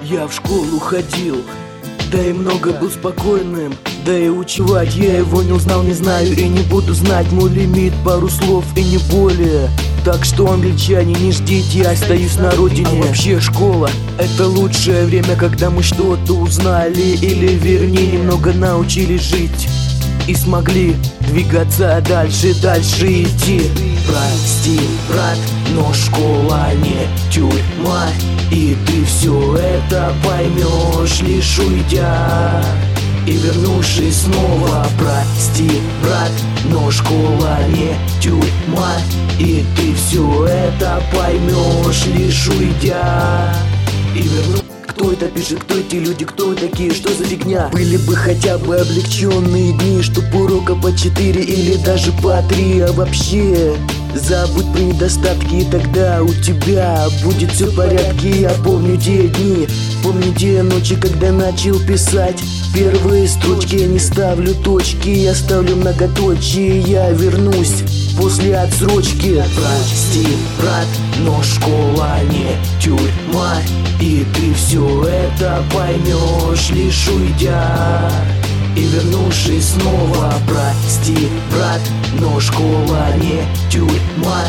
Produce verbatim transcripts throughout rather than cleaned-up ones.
Я в школу ходил, да и много был спокойным. Да и учевать я его не узнал, не знаю и не буду знать. Мой лимит пару слов и не более. Так что, англичане, не ждите, я остаюсь на родине. А вообще школа — это лучшее время, когда мы что-то узнали, или вернее немного научились жить и смогли двигаться дальше, дальше идти. Прости, брат, но школа не тюрьма, и ты все это поймешь, лишь уйдя и вернувшись снова. Прости, брат, но школа не тюрьма, и ты все это поймешь, лишь уйдя и вернувшись. Кто это пишет, кто эти люди, кто такие, что за фигня? Были бы хотя бы облегченные дни, чтоб урока по четыре или даже по три. А вообще забудь про недостатки, и тогда у тебя будет все в порядке. Я помню те дни, помню те ночи, когда начал писать первые строчки. Я не ставлю точки, я ставлю многоточие. Я вернусь после отсрочки. Прости, брат, но школа не тюрьма, и ты все это поймешь, лишь уйдя и вернувшись снова. Прости, брат, но школа не тюрьма.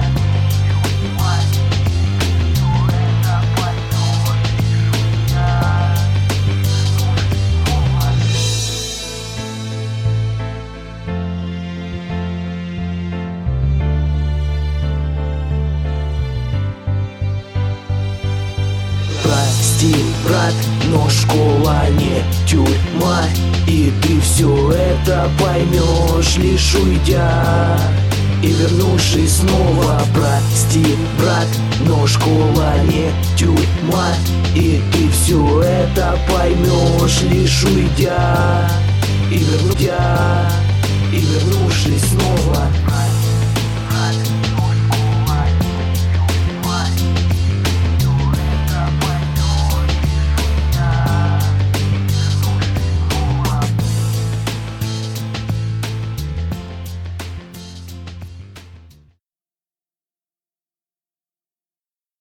Прости, брат, но школа не тюрьма, и ты все это поймешь, лишь уйдя и вернувшись снова. Прости, брат, но школа не тюрьма, и ты все это поймешь, лишь уйдя и вернувшись и вернувшись снова.